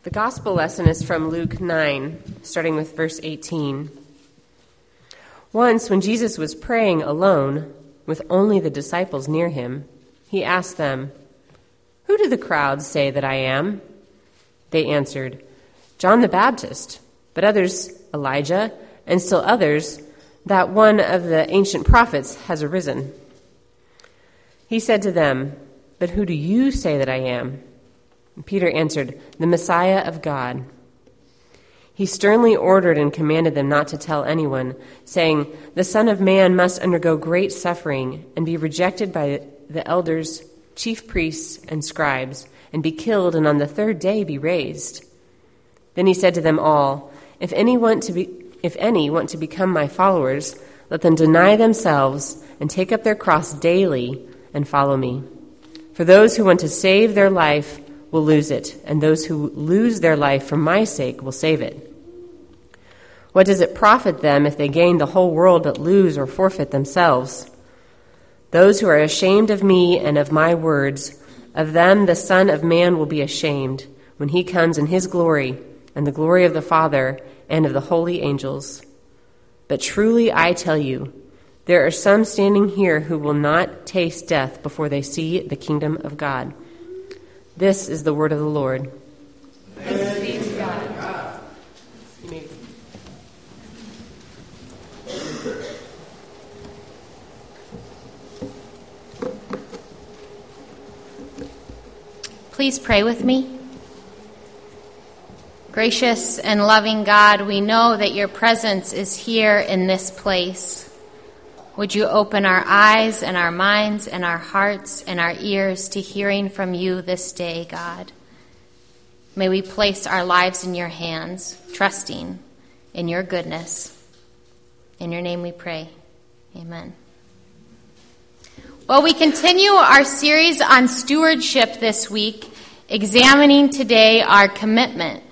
The gospel lesson is from Luke 9, starting with verse 18. Once, when Jesus was praying alone, with only the disciples near him, he asked them, "Who do the crowds say that I am?" They answered, "John the Baptist, but others, Elijah, and still others, that one of the ancient prophets has arisen." He said to them, "But who do you say that I am?" And Peter answered, "The Messiah of God." He sternly ordered and commanded them not to tell anyone, saying, "The Son of Man must undergo great suffering and be rejected by the elders, chief priests, and scribes, and be killed, and on the third day be raised." Then he said to them all, If any want to become my followers, let them deny themselves and take up their cross daily and follow me. For those who want to save their life will lose it, and those who lose their life for my sake will save it. What does it profit them if they gain the whole world but lose or forfeit themselves? Those who are ashamed of me and of my words, of them the Son of Man will be ashamed when he comes in his glory and the glory of the Father and of the holy angels. But truly I tell you, there are some standing here who will not taste death before they see the kingdom of God. This is the word of the Lord. Thanks be to God. Please pray with me. Gracious and loving God, we know that your presence is here in this place. Would you open our eyes and our minds and our hearts and our ears to hearing from you this day, God? May we place our lives in your hands, trusting in your goodness. In your name we pray. Amen. Well, we continue our series on stewardship this week, examining today our commitment.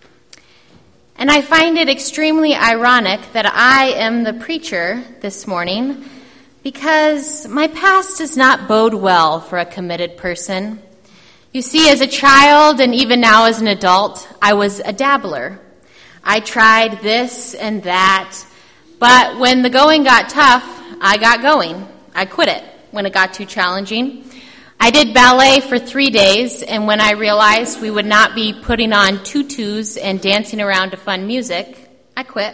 And I find it extremely ironic that I am the preacher this morning because my past does not bode well for a committed person. You see, as a child and even now as an adult, I was a dabbler. I tried this and that, but when the going got tough, I got going. I quit it when it got too challenging. I did ballet for 3 days, and when I realized we would not be putting on tutus and dancing around to fun music, I quit.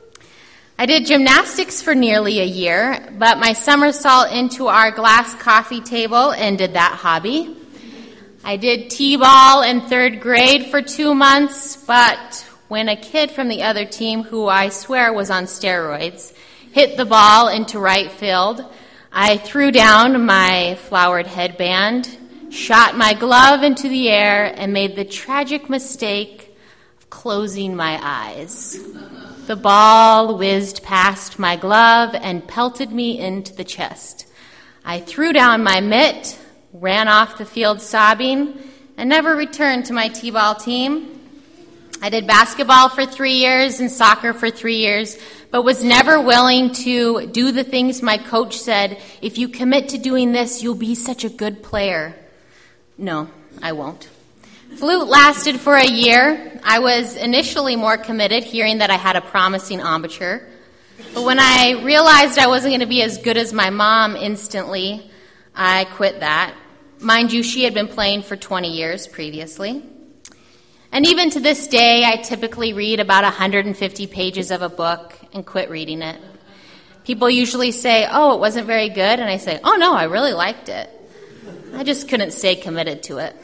I did gymnastics for nearly a year, but my somersault into our glass coffee table ended that hobby. I did t-ball in 3rd grade for 2 months, but when a kid from the other team, who I swear was on steroids, hit the ball into right field, I threw down my flowered headband, shot my glove into the air, and made the tragic mistake of closing my eyes. The ball whizzed past my glove and pelted me into the chest. I threw down my mitt, ran off the field sobbing, and never returned to my t-ball team. I did basketball for 3 years and soccer for 3 years, but was never willing to do the things my coach said, if you commit to doing this, you'll be such a good player. No, I won't. Flute lasted for a year. I was initially more committed, hearing that I had a promising embouchure. But when I realized I wasn't going to be as good as my mom instantly, I quit that. Mind you, she had been playing for 20 years previously. And even to this day, I typically read about 150 pages of a book and quit reading it. People usually say, "Oh, it wasn't very good," and I say, "Oh no, I really liked it." I just couldn't stay committed to it.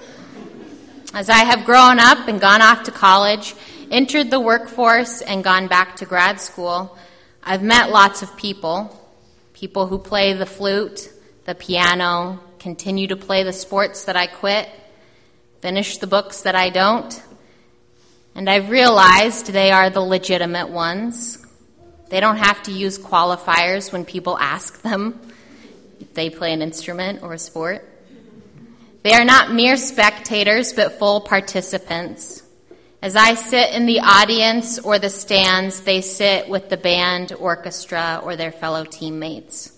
As I have grown up and gone off to college, entered the workforce, and gone back to grad school, I've met lots of people who play the flute, the piano, continue to play the sports that I quit, finish the books that I don't. And I've realized they are the legitimate ones. They don't have to use qualifiers when people ask them if they play an instrument or a sport. They are not mere spectators, but full participants. As I sit in the audience or the stands, they sit with the band, orchestra, or their fellow teammates.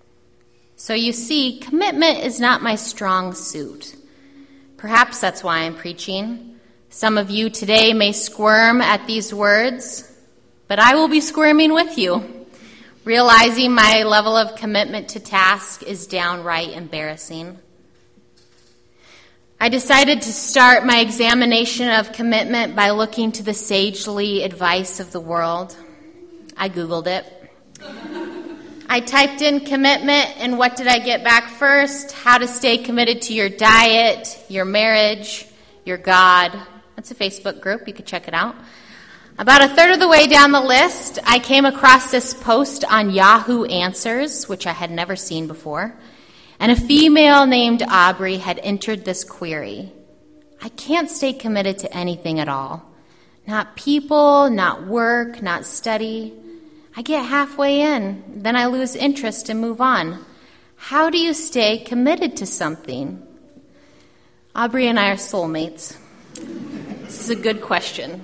So you see, commitment is not my strong suit. Perhaps that's why I'm preaching. Some of you today may squirm at these words, but I will be squirming with you, realizing my level of commitment to task is downright embarrassing. I decided to start my examination of commitment by looking to the sagely advice of the world. I Googled it. I typed in commitment, and what did I get back first? How to stay committed to your diet, your marriage, your God. That's a Facebook group. You could check it out. About a third of the way down the list, I came across this post on Yahoo Answers, which I had never seen before. And a female named Aubrey had entered this query. I can't stay committed to anything at all. Not people, not work, not study. I get halfway in, then I lose interest and move on. How do you stay committed to something? Aubrey and I are soulmates. This is a good question.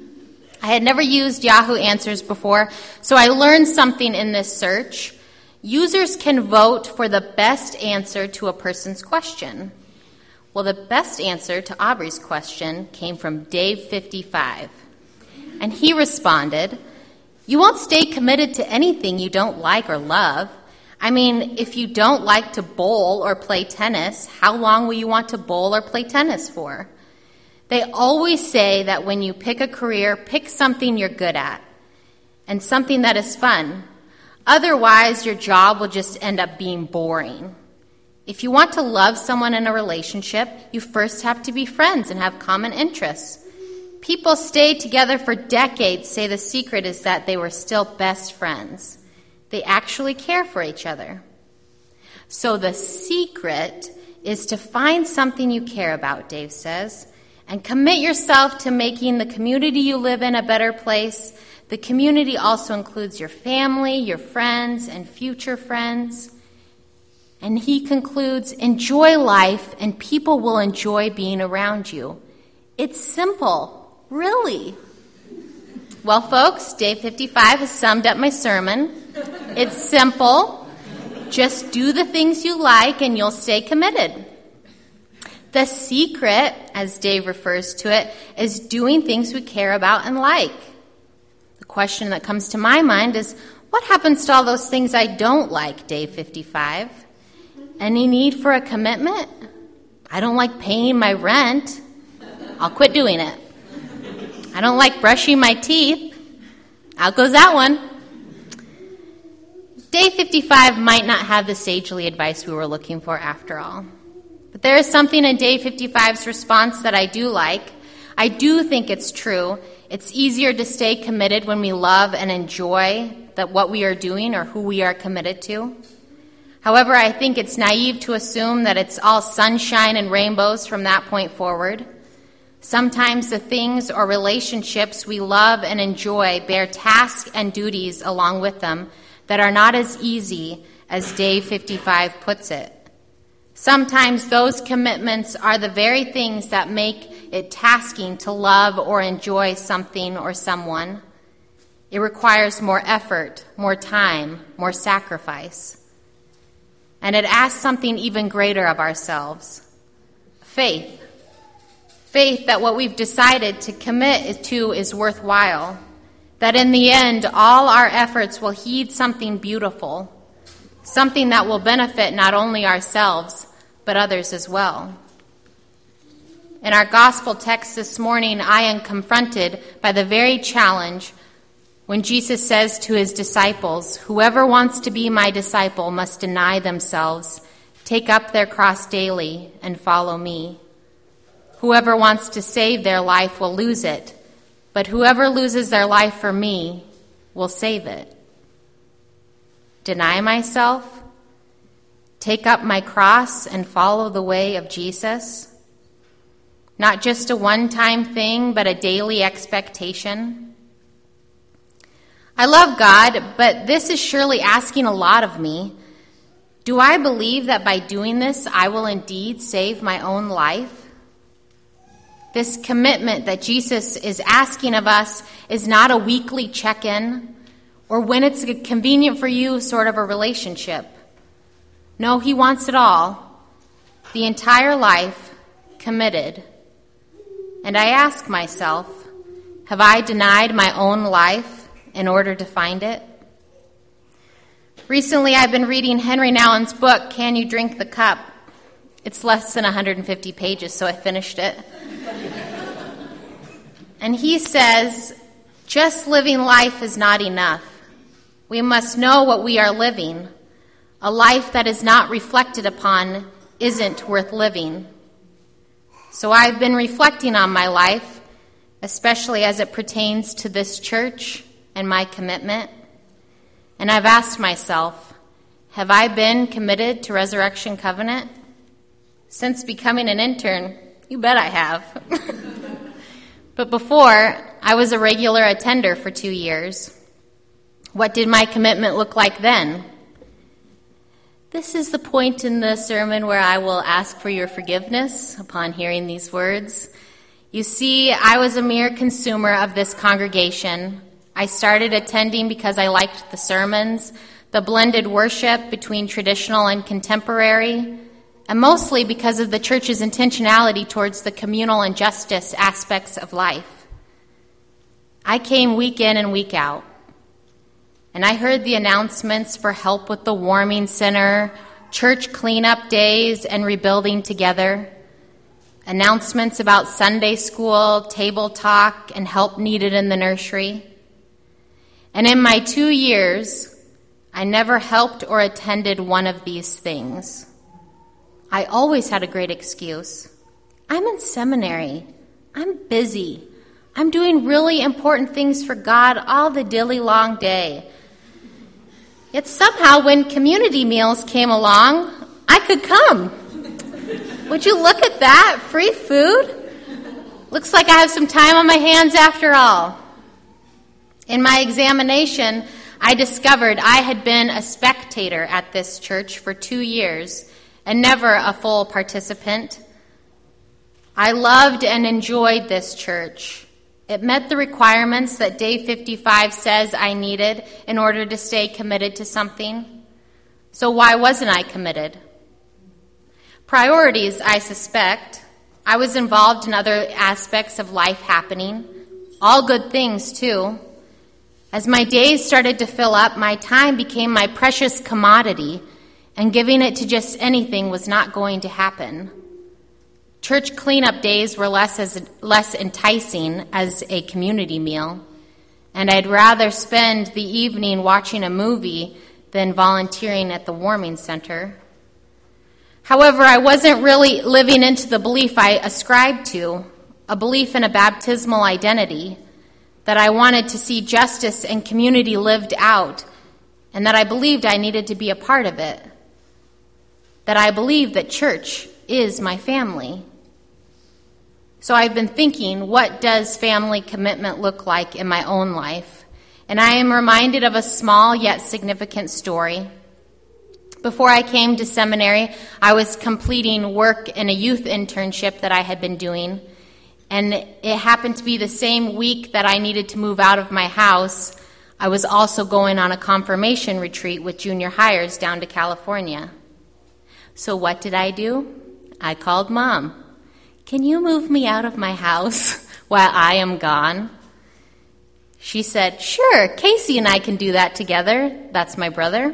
I had never used Yahoo Answers before, so I learned something in this search. Users can vote for the best answer to a person's question. Well, the best answer to Aubrey's question came from Dave55. And he responded, "You won't stay committed to anything you don't like or love. I mean, if you don't like to bowl or play tennis, how long will you want to bowl or play tennis for? They always say that when you pick a career, pick something you're good at and something that is fun. Otherwise, your job will just end up being boring. If you want to love someone in a relationship, you first have to be friends and have common interests. People stayed together for decades say the secret is that they were still best friends. They actually care for each other. So the secret is to find something you care about," Dave says, "and commit yourself to making the community you live in a better place. The community also includes your family, your friends, and future friends." And he concludes, "Enjoy life, and people will enjoy being around you." It's simple. Really? Well, folks, Dave55 has summed up my sermon. It's simple. Just do the things you like and you'll stay committed. The secret, as Dave refers to it, is doing things we care about and like. The question that comes to my mind is, what happens to all those things I don't like, Dave55? Any need for a commitment? I don't like paying my rent. I'll quit doing it. I don't like brushing my teeth. Out goes that one. Dave55 might not have the sagely advice we were looking for after all. But there is something in Dave55's response that I do like. I do think it's true. It's easier to stay committed when we love and enjoy what we are doing or who we are committed to. However, I think it's naive to assume that it's all sunshine and rainbows from that point forward. Sometimes the things or relationships we love and enjoy bear tasks and duties along with them that are not as easy as Dave55 puts it. Sometimes those commitments are the very things that make it tasking to love or enjoy something or someone. It requires more effort, more time, more sacrifice. And it asks something even greater of ourselves: faith. Faith that what we've decided to commit to is worthwhile, that in the end all our efforts will heed something beautiful, something that will benefit not only ourselves, but others as well. In our gospel text this morning, I am confronted by the very challenge when Jesus says to his disciples, "Whoever wants to be my disciple must deny themselves, take up their cross daily, and follow me. Whoever wants to save their life will lose it, but whoever loses their life for me will save it." Deny myself, take up my cross, and follow the way of Jesus. Not just a one-time thing, but a daily expectation. I love God, but this is surely asking a lot of me. Do I believe that by doing this, I will indeed save my own life? This commitment that Jesus is asking of us is not a weekly check-in or when it's convenient for you sort of a relationship. No, he wants it all. The entire life, committed. And I ask myself, have I denied my own life in order to find it? Recently, I've been reading Henry Nouwen's book, Can You Drink the Cup? It's less than 150 pages, so I finished it. And he says, just living life is not enough. We must know what we are living. A life that is not reflected upon isn't worth living. So I've been reflecting on my life, especially as it pertains to this church and my commitment. And I've asked myself, have I been committed to Resurrection Covenant? Since becoming an intern, you bet I have. But before, I was a regular attender for 2 years. What did my commitment look like then? This is the point in the sermon where I will ask for your forgiveness upon hearing these words. You see, I was a mere consumer of this congregation. I started attending because I liked the sermons, the blended worship between traditional and contemporary, and mostly because of the church's intentionality towards the communal and justice aspects of life. I came week in and week out. And I heard the announcements for help with the warming center, church cleanup days, and rebuilding together. Announcements about Sunday school, table talk, and help needed in the nursery. And in my 2 years, I never helped or attended one of these things. I always had a great excuse. I'm in seminary. I'm busy. I'm doing really important things for God all the dilly long day. Yet somehow when community meals came along, I could come. Would you look at that? Free food? Looks like I have some time on my hands after all. In my examination, I discovered I had been a spectator at this church for 2 years and never a full participant. I loved and enjoyed this church. It met the requirements that Day 55 says I needed in order to stay committed to something. So why wasn't I committed? Priorities, I suspect. I was involved in other aspects of life happening. All good things, too. As my days started to fill up, my time became my precious commodity, and giving it to just anything was not going to happen. Church cleanup days were less enticing as a community meal, and I'd rather spend the evening watching a movie than volunteering at the warming center. However, I wasn't really living into the belief I ascribed to, a belief in a baptismal identity, that I wanted to see justice and community lived out, and that I believed I needed to be a part of it, that I believed that church is my family. So I've been thinking, what does family commitment look like in my own life? And I am reminded of a small yet significant story. Before I came to seminary, I was completing work in a youth internship that I had been doing, and it happened to be the same week that I needed to move out of my house. I was also going on a confirmation retreat with junior hires down to California. So what did I do? I called Mom. Can you move me out of my house while I am gone? She said, sure, Casey and I can do that together. That's my brother.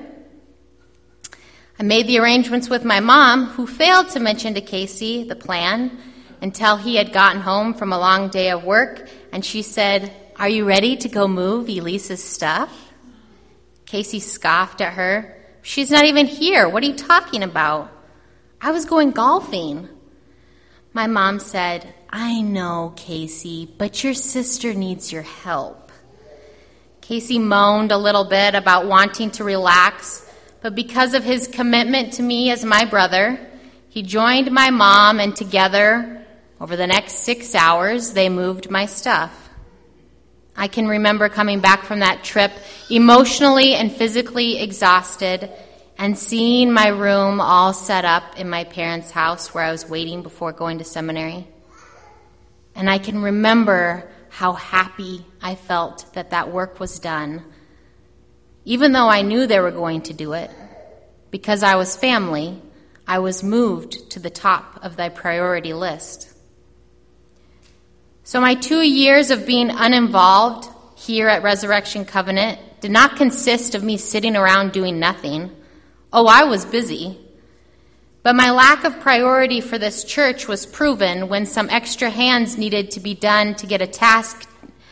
I made the arrangements with my mom, who failed to mention to Casey the plan until he had gotten home from a long day of work, and she said, are you ready to go move Elisa's stuff? Casey scoffed at her. She's not even here. What are you talking about? I was going golfing. My mom said, I know, Casey, but your sister needs your help. Casey moaned a little bit about wanting to relax, but because of his commitment to me as my brother, he joined my mom, and together, over the next 6 hours, they moved my stuff. I can remember coming back from that trip emotionally and physically exhausted, and seeing my room all set up in my parents' house where I was waiting before going to seminary. And I can remember how happy I felt that that work was done, even though I knew they were going to do it. Because I was family, I was moved to the top of the priority list. So my 2 years of being uninvolved here at Resurrection Covenant did not consist of me sitting around doing nothing. Oh, I was busy. But my lack of priority for this church was proven when some extra hands needed to be done to get a task,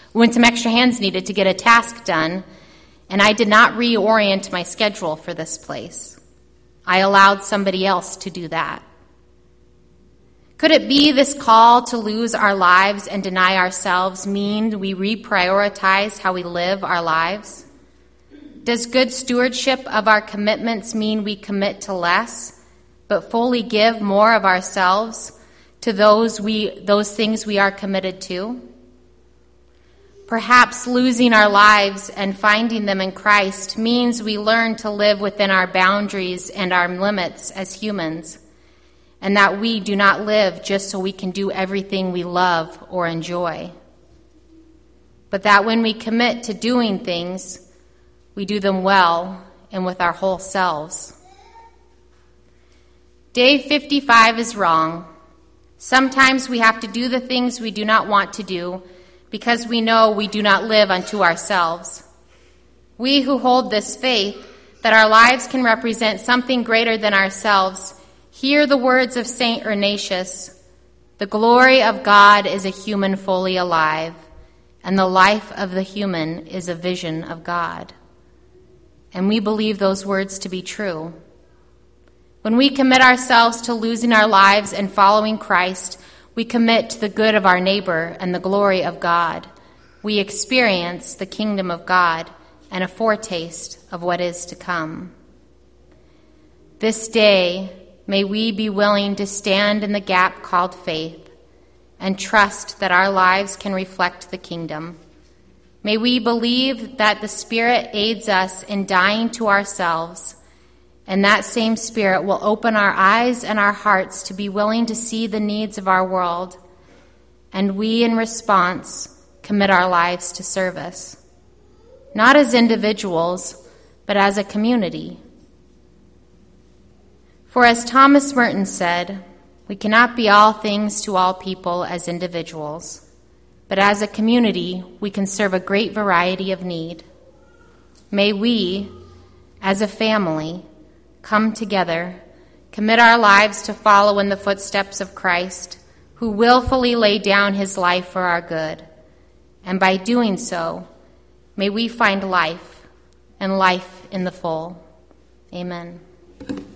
done, and I did not reorient my schedule for this place. I allowed somebody else to do that. Could it be this call to lose our lives and deny ourselves mean we reprioritize how we live our lives? Does good stewardship of our commitments mean we commit to less, but fully give more of ourselves to those things we are committed to? Perhaps losing our lives and finding them in Christ means we learn to live within our boundaries and our limits as humans, and that we do not live just so we can do everything we love or enjoy, but that when we commit to doing things, we do them well and with our whole selves. Day 55 is wrong. Sometimes we have to do the things we do not want to do because we know we do not live unto ourselves. We who hold this faith, that our lives can represent something greater than ourselves, hear the words of St. Ignatius: "The glory of God is a human fully alive, and the life of the human is a vision of God." And we believe those words to be true. When we commit ourselves to losing our lives and following Christ, we commit to the good of our neighbor and the glory of God. We experience the kingdom of God and a foretaste of what is to come. This day, may we be willing to stand in the gap called faith and trust that our lives can reflect the kingdom. May we believe that the Spirit aids us in dying to ourselves, and that same Spirit will open our eyes and our hearts to be willing to see the needs of our world, and we, in response, commit our lives to service, not as individuals, but as a community. For as Thomas Merton said, we cannot be all things to all people as individuals, but as a community, we can serve a great variety of need. May we, as a family, come together, commit our lives to follow in the footsteps of Christ, who willfully laid down his life for our good. And by doing so, may we find life, and life in the full. Amen.